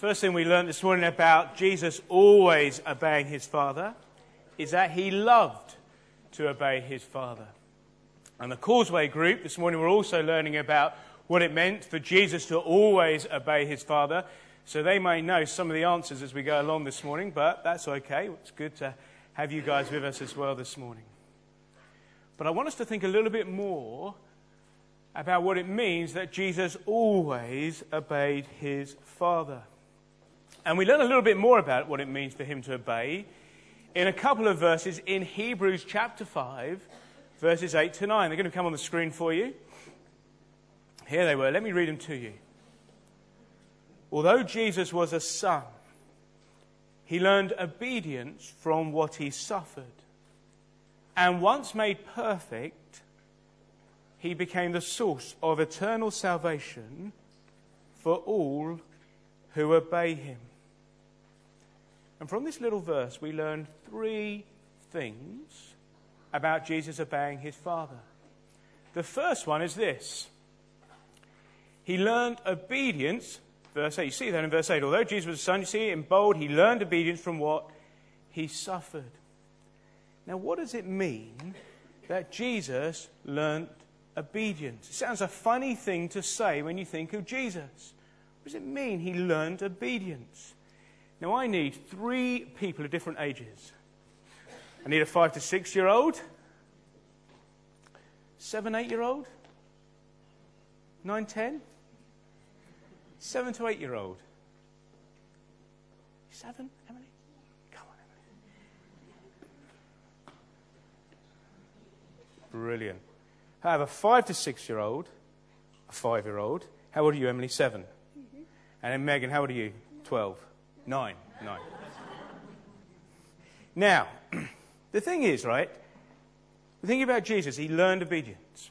First thing we learned this morning about Jesus always obeying his Father is that he loved to obey his Father. And the Causeway group, this morning we're also learning about what it meant for Jesus to always obey his Father. So they may know some of the answers as we go along this morning, but that's okay. It's good to have you guys with us as well this morning. But I want us to think a little bit more about what it means that Jesus always obeyed his Father. And we learn a little bit more about what it means for him to obey in a couple of verses in Hebrews chapter 5, verses 8 to 9. They're going to come on the screen for you. Here they were. Let me read them to you. Although Jesus was a son, he learned obedience from what he suffered. And once made perfect, he became the source of eternal salvation for all who obey him. And from this little verse, we learn three things about Jesus obeying his Father. The first one is this. He learned obedience, verse 8. You see that in verse 8. Although Jesus was a son, you see it in bold, he learned obedience from what he suffered. Now, what does it mean that Jesus learned obedience? It sounds a funny thing to say when you think of Jesus. What does it mean he learned obedience? Now, I need three people of different ages. I need a 5 to 6 year old, 7, 8 year old, 9, 10, 7 to 8 year old. 7, Emily? Come on, Emily. Brilliant. I have a 5 to 6 year old, a 5 year old. How old are you, Emily? 7. Mm-hmm. And then Megan, how old are you? 12. 9. Now, the thing is, right, the thing about Jesus, he learned obedience.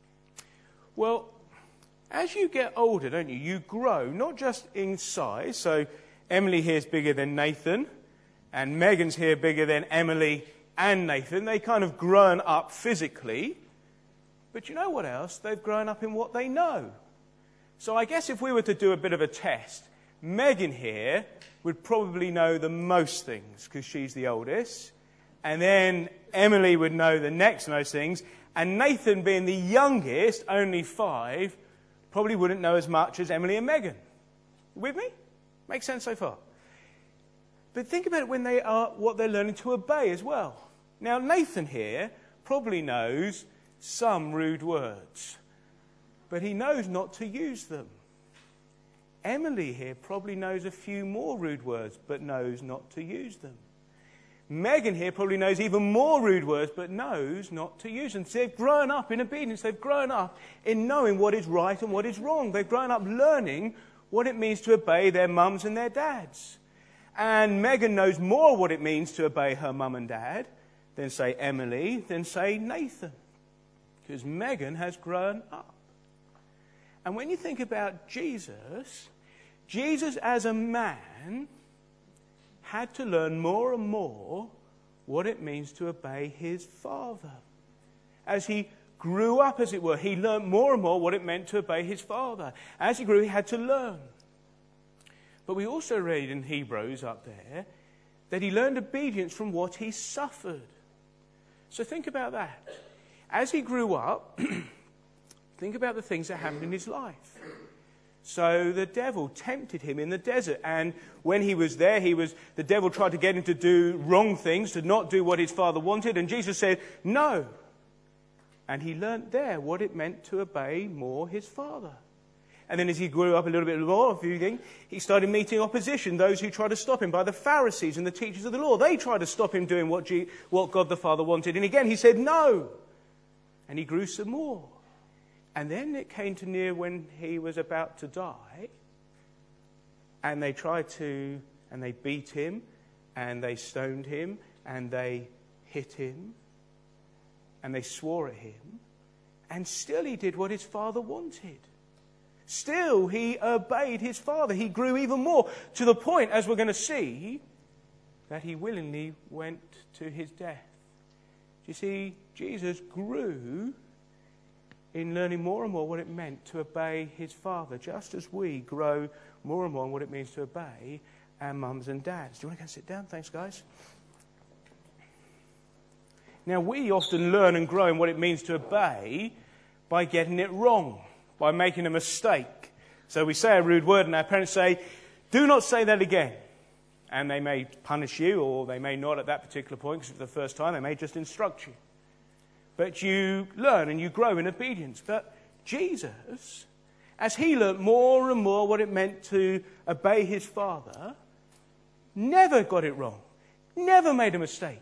Well, as you get older, don't you, you grow, not just in size. So Emily here is bigger than Nathan, and Megan's here bigger than Emily and Nathan. They kind of grown up physically. But you know what else? They've grown up in what they know. So I guess if we were to do a bit of a test, Megan here would probably know the most things because she's the oldest. And then Emily would know the next most things. And Nathan, being the youngest, only 5, probably wouldn't know as much as Emily and Megan. With me? Makes sense so far? But think about it when they are what they're learning to obey as well. Now, Nathan here probably knows some rude words, but he knows not to use them. Emily here probably knows a few more rude words, but knows not to use them. Megan here probably knows even more rude words, but knows not to use them. So they've grown up in obedience. They've grown up in knowing what is right and what is wrong. They've grown up learning what it means to obey their mums and their dads. And Megan knows more what it means to obey her mum and dad than, say, Emily, than, say, Nathan. Because Megan has grown up. And when you think about Jesus as a man had to learn more and more what it means to obey his Father. As he grew up, as it were, he learned more and more what it meant to obey his Father. As he grew, he had to learn. But we also read in Hebrews up there that he learned obedience from what he suffered. So think about that. As he grew up, think about the things that happened in his life. So the devil tempted him in the desert, and when he was there, the devil tried to get him to do wrong things, to not do what his Father wanted, and Jesus said, no. And he learnt there what it meant to obey more his Father. And then as he grew up a little bit more, he started meeting opposition, those who tried to stop him by the Pharisees and the teachers of the law. They tried to stop him doing what God the Father wanted. And again, he said no. And he grew some more. And then it came to near when he was about to die. And they they beat him, and they stoned him, and they hit him, and they swore at him. And still he did what his Father wanted. Still he obeyed his Father. He grew even more, to the point, as we're going to see, that he willingly went to his death. You see, Jesus grew in learning more and more what it meant to obey his Father, just as we grow more and more what it means to obey our mums and dads. Do you want to go and sit down? Thanks, guys. Now, we often learn and grow in what it means to obey by getting it wrong, by making a mistake. So we say a rude word and our parents say, do not say that again. And they may punish you, or they may not at that particular point, because it's the first time. They may just instruct you. But you learn and you grow in obedience. But Jesus, as he learned more and more what it meant to obey his Father, never got it wrong, never made a mistake.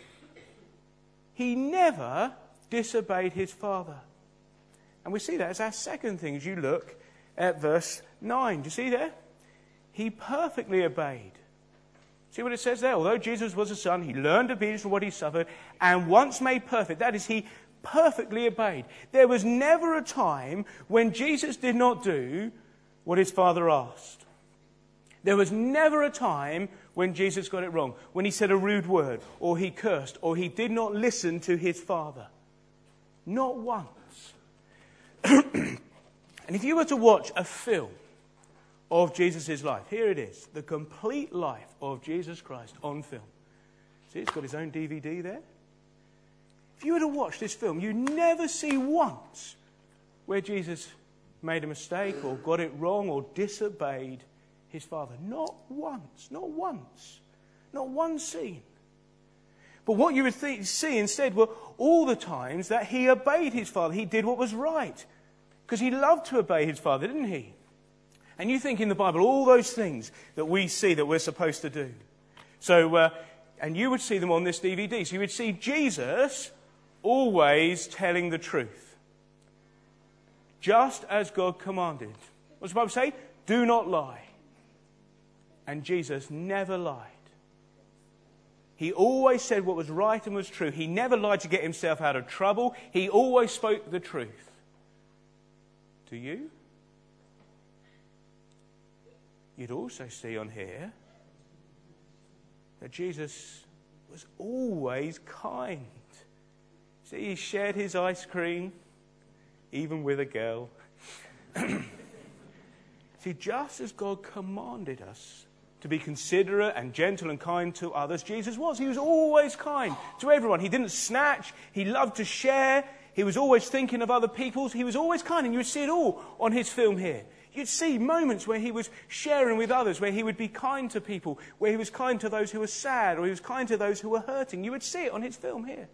He never disobeyed his Father. And we see that as our second thing as you look at verse 9. Do you see there? He perfectly obeyed. See what it says there? Although Jesus was a son, he learned obedience from what he suffered, and once made perfect, that is, he perfectly obeyed. There was never a time when Jesus did not do what his Father asked. There was never a time when Jesus got it wrong, when he said a rude word, or he cursed, or he did not listen to his Father. Not once. And if you were to watch a film of Jesus' life, here it is, the complete life of Jesus Christ on film. See, it's got his own DVD there. If you were to watch this film, you never see once where Jesus made a mistake or got it wrong or disobeyed his Father. Not once. Not once. Not one scene. But what you would see instead were all the times that he obeyed his Father. He did what was right. Because he loved to obey his Father, didn't he? And you think in the Bible all those things that we see that we're supposed to do. So, and you would see them on this DVD. So you would see Jesus always telling the truth. Just as God commanded. What's the Bible say? Do not lie. And Jesus never lied. He always said what was right and was true. He never lied to get himself out of trouble. He always spoke the truth. To you? You'd also see on here that Jesus was always kind. See, he shared his ice cream, even with a girl. See, just as God commanded us to be considerate and gentle and kind to others, Jesus was. He was always kind to everyone. He didn't snatch. He loved to share. He was always thinking of other people. He was always kind, and you would see it all on his film here. You'd see moments where he was sharing with others, where he would be kind to people, where he was kind to those who were sad, or he was kind to those who were hurting. You would see it on his film here.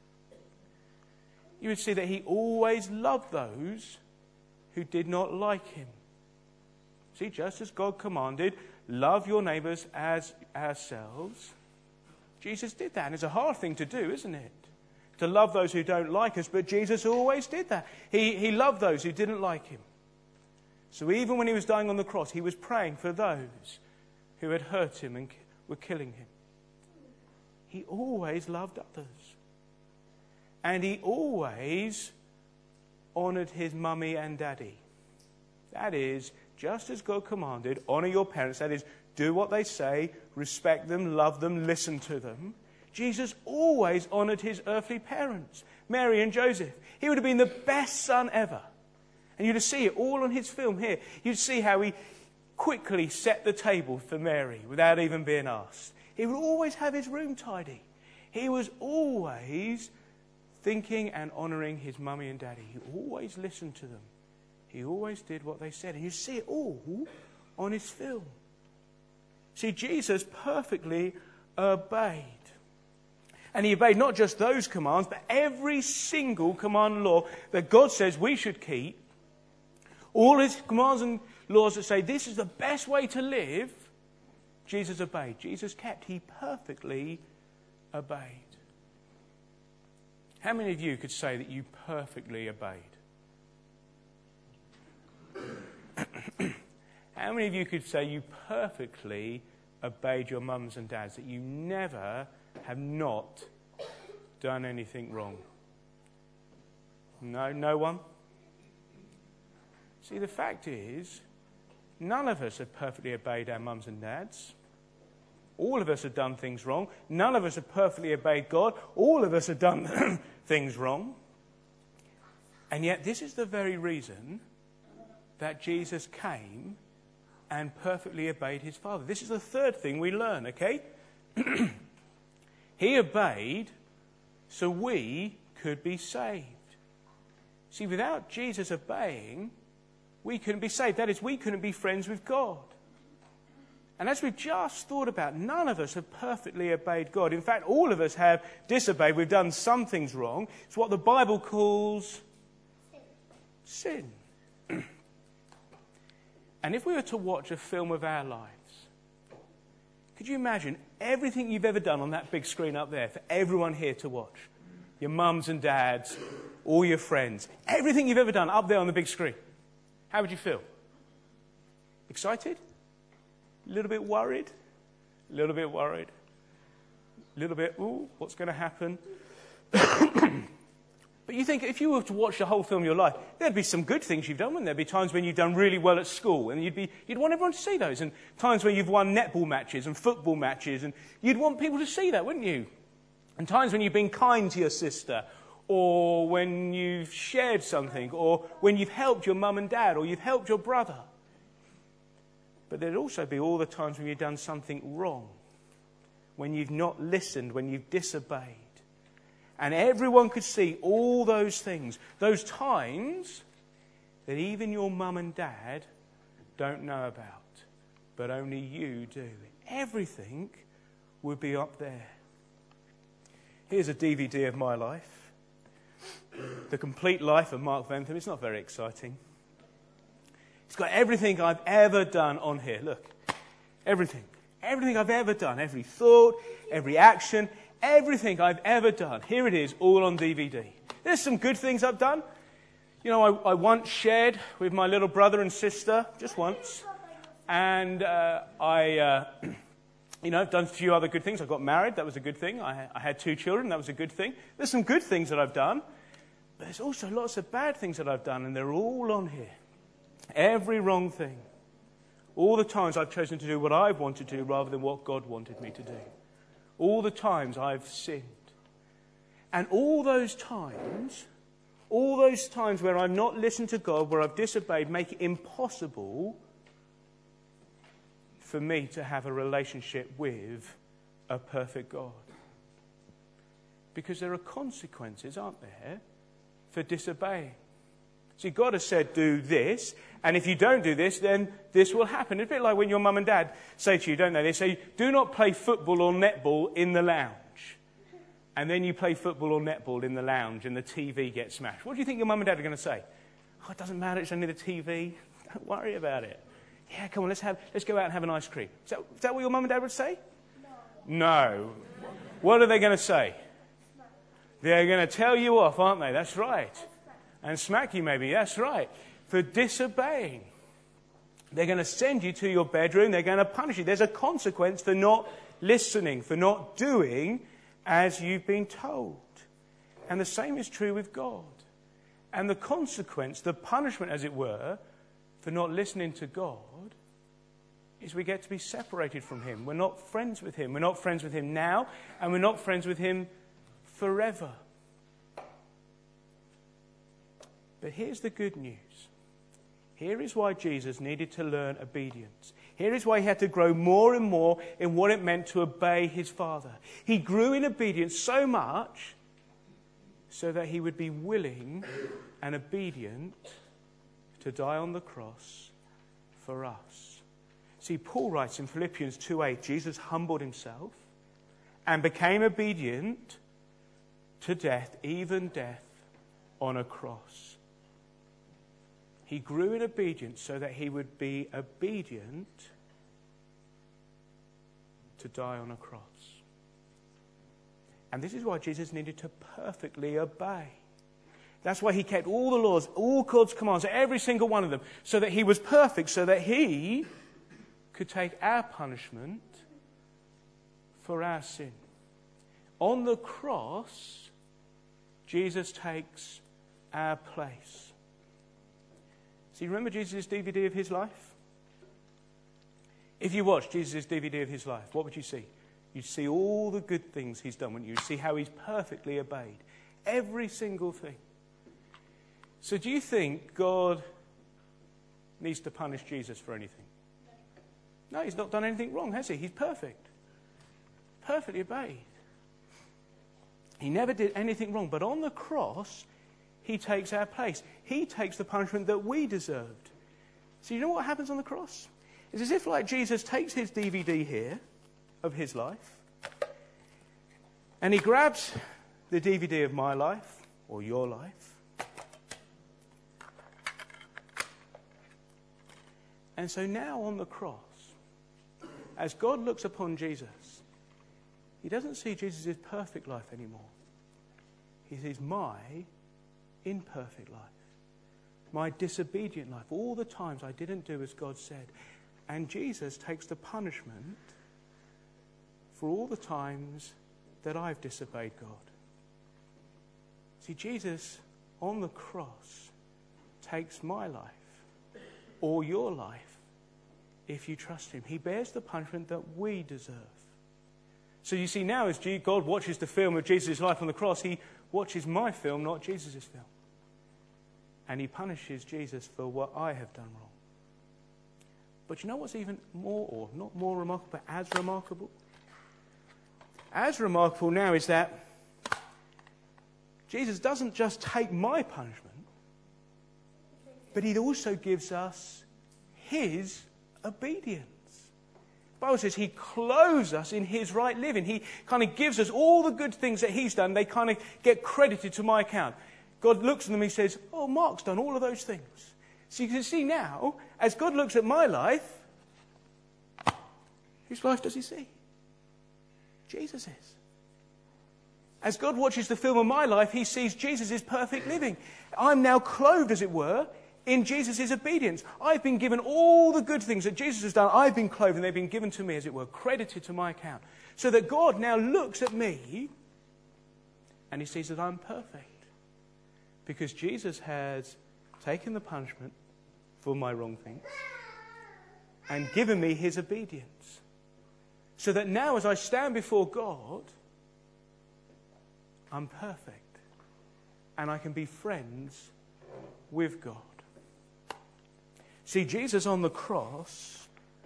You would see that he always loved those who did not like him. See, just as God commanded, love your neighbours as ourselves. Jesus did that, and it's a hard thing to do, isn't it? To love those who don't like us, but Jesus always did that. He loved those who didn't like him. So even when he was dying on the cross, he was praying for those who had hurt him and were killing him. He always loved others. And he always honoured his mummy and daddy. That is, just as God commanded, honour your parents. That is, do what they say, respect them, love them, listen to them. Jesus always honoured his earthly parents, Mary and Joseph. He would have been the best son ever. And you'd see it all on his film here. You'd see how he quickly set the table for Mary without even being asked. He would always have his room tidy. He was always thinking and honouring his mummy and daddy. He always listened to them. He always did what they said. And you see it all on his film. See, Jesus perfectly obeyed. And he obeyed not just those commands, but every single command and law that God says we should keep. All his commands and laws that say this is the best way to live, Jesus obeyed. Jesus kept. He perfectly obeyed. How many of you could say that you perfectly obeyed? How many of you could say you perfectly obeyed your mums and dads, that you never have not done anything wrong? No one? See, the fact is, none of us have perfectly obeyed our mums and dads. All of us have done things wrong. None of us have perfectly obeyed God. All of us have done things wrong. And yet this is the very reason that Jesus came and perfectly obeyed his Father. This is the third thing we learn, okay? He obeyed so we could be saved. See, without Jesus obeying, we couldn't be saved. That is, we couldn't be friends with God. And as we've just thought about, none of us have perfectly obeyed God. In fact, all of us have disobeyed. We've done some things wrong. It's what the Bible calls sin. And if we were to watch a film of our lives, could you imagine everything you've ever done on that big screen up there for everyone here to watch? Your mums and dads, all your friends, everything you've ever done up there on the big screen. How would you feel? Excited? A little bit worried? A little bit worried? A little bit, ooh, what's going to happen? But you think if you were to watch the whole film of your life, there'd be some good things you've done, wouldn't there? There'd be times when you've done really well at school, and you'd want everyone to see those, and times when you've won netball matches and football matches, and you'd want people to see that, wouldn't you? And times when you've been kind to your sister, or when you've shared something, or when you've helped your mum and dad, or you've helped your brother. But there'd also be all the times when you've done something wrong, when you've not listened, when you've disobeyed. And everyone could see all those things, those times that even your mum and dad don't know about, but only you do. Everything would be up there. Here's a DVD of my life. The complete life of Mark Ventham. It's not very exciting. It's got everything I've ever done on here. Look, everything. Everything I've ever done. Every thought, every action, everything I've ever done. Here it is, all on DVD. There's some good things I've done. You know, I once shared with my little brother and sister, just once. And I've done a few other good things. I got married, that was a good thing. I had 2 children, that was a good thing. There's some good things that I've done. But there's also lots of bad things that I've done, and they're all on here. Every wrong thing. All the times I've chosen to do what I wanted to do rather than what God wanted me to do. All the times I've sinned. And all those times where I've not listened to God, where I've disobeyed, make it impossible for me to have a relationship with a perfect God. Because there are consequences, aren't there, for disobeying. See, God has said, do this, and if you don't do this, then this will happen. It's a bit like when your mum and dad say to you, don't they? They say, do not play football or netball in the lounge. And then you play football or netball in the lounge and the TV gets smashed. What do you think your mum and dad are going to say? Oh, it doesn't matter, it's only the TV. Don't worry about it. Yeah, come on, let's go out and have an ice cream. Is that what your mum and dad would say? No. What are they going to say? They're going to tell you off, aren't they? That's right. And smack you maybe, that's right, for disobeying. They're going to send you to your bedroom, they're going to punish you. There's a consequence for not listening, for not doing as you've been told. And the same is true with God. And the consequence, the punishment as it were, for not listening to God is we get to be separated from him. We're not friends with him. We're not friends with him now, and we're not friends with him forever. But here's the good news. Here is why Jesus needed to learn obedience. Here is why he had to grow more and more in what it meant to obey his Father. He grew in obedience so much so that he would be willing and obedient to die on the cross for us. See, Paul writes in Philippians 2:8, Jesus humbled himself and became obedient to death, even death on a cross. He grew in obedience so that he would be obedient to die on a cross. And this is why Jesus needed to perfectly obey. That's why he kept all the laws, all God's commands, every single one of them, so that he was perfect, so that he could take our punishment for our sin. On the cross, Jesus takes our place. See, remember Jesus' DVD of his life? If you watch Jesus' DVD of his life, what would you see? You'd see all the good things he's done, wouldn't you? You'd see how he's perfectly obeyed every single thing. So do you think God needs to punish Jesus for anything? No, he's not done anything wrong, has he? He's perfect. Perfectly obeyed. He never did anything wrong. But on the cross, he takes our place. He takes the punishment that we deserved. So you know what happens on the cross? It's as if like Jesus takes his DVD here of his life, and he grabs the DVD of my life, or your life, and so now on the cross, as God looks upon Jesus, he doesn't see Jesus' perfect life anymore. He sees my imperfect life, my disobedient life, all the times I didn't do as God said. And Jesus takes the punishment for all the times that I've disobeyed God. See, Jesus on the cross takes my life, or your life, if you trust him. He bears the punishment that we deserve. So you see, now as God watches the film of Jesus' life on the cross, he watches my film, not Jesus' film. And he punishes Jesus for what I have done wrong. But you know what's even more, or not more remarkable, but as remarkable? As remarkable now is that Jesus doesn't just take my punishment, but he also gives us his obedience. The Bible says he clothes us in his right living. He kind of gives us all the good things that he's done. They kind of get credited to my account. God looks at them and he says, oh, Mark's done all of those things. So you can see now, as God looks at my life, whose life does he see? Jesus'. As God watches the film of my life, he sees Jesus' perfect living. I'm now clothed, as it were, in Jesus' obedience. I've been given all the good things that Jesus has done. I've been clothed and they've been given to me, as it were, credited to my account. So that God now looks at me and he sees that I'm perfect. Because Jesus has taken the punishment for my wrong things and given me his obedience. So that now as I stand before God, I'm perfect and I can be friends with God. See, Jesus on the cross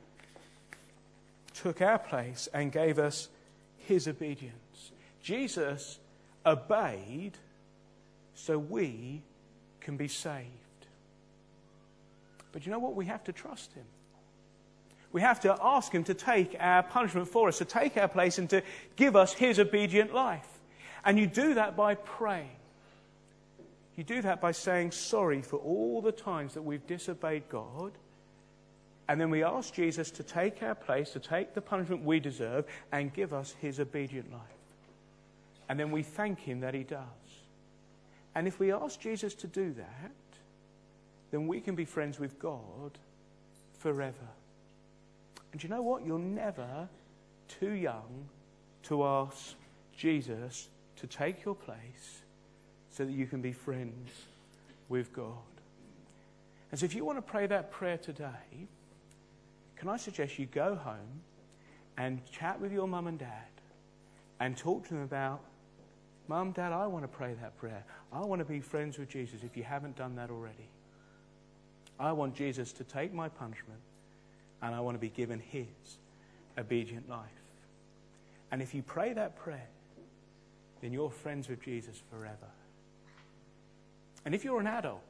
took our place and gave us his obedience. Jesus obeyed so we can be saved. But you know what? We have to trust him. We have to ask him to take our punishment for us, to take our place and to give us his obedient life. And you do that by praying. You do that by saying sorry for all the times that we've disobeyed God. And then we ask Jesus to take our place, to take the punishment we deserve and give us his obedient life. And then we thank him that he does. And if we ask Jesus to do that, then we can be friends with God forever. And you know what? You're never too young to ask Jesus to take your place so that you can be friends with God. And so if you want to pray that prayer today, can I suggest you go home and chat with your mum and dad and talk to them about, Mum, Dad, I want to pray that prayer. I want to be friends with Jesus if you haven't done that already. I want Jesus to take my punishment and I want to be given his obedient life. And if you pray that prayer, then you're friends with Jesus forever. And if you're an adult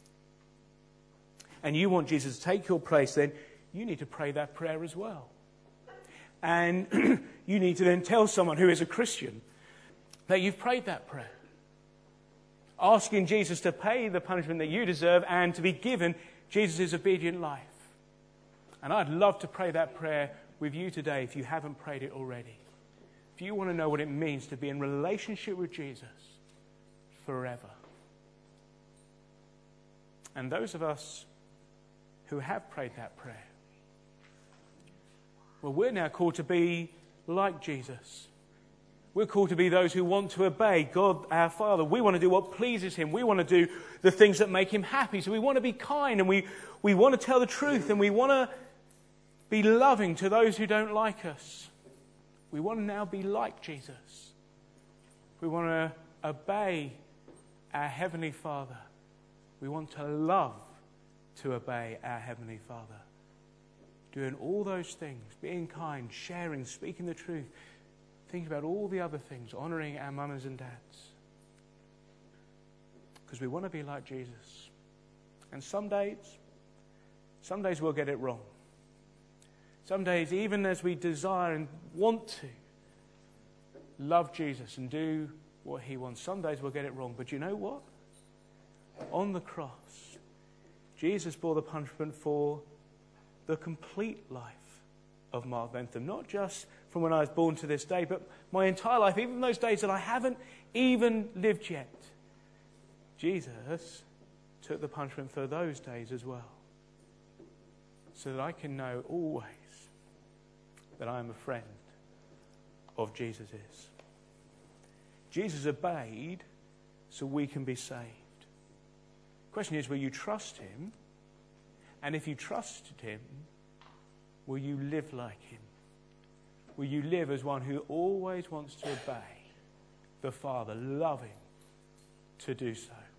and you want Jesus to take your place, then you need to pray that prayer as well. And you need to then tell someone who is a Christian that you've prayed that prayer, asking Jesus to pay the punishment that you deserve and to be given Jesus' obedient life. And I'd love to pray that prayer with you today if you haven't prayed it already. If you want to know what it means to be in relationship with Jesus forever. And those of us who have prayed that prayer, well, we're now called to be like Jesus. We're called to be those who want to obey God our Father. We want to do what pleases him. We want to do the things that make him happy. So we want to be kind and we want to tell the truth and we want to be loving to those who don't like us. We want to now be like Jesus. We want to obey our Heavenly Father. We want to love to obey our Heavenly Father. doing all those things, being kind, sharing, speaking the truth, think about all the other things, honouring our mums and dads. Because we want to be like Jesus. And some days we'll get it wrong. Some days, even as we desire and want to love Jesus and do what he wants, some days we'll get it wrong. But you know what? On the cross, Jesus bore the punishment for the complete life of Mark Bentham. Not just from when I was born to this day, but my entire life, even those days that I haven't even lived yet. Jesus took the punishment for those days as well. So that I can know always that I am a friend of Jesus's. Jesus obeyed so we can be saved. The question is, will you trust him? And if you trusted him, will you live like him? Will you live as one who always wants to obey the Father, loving to do so?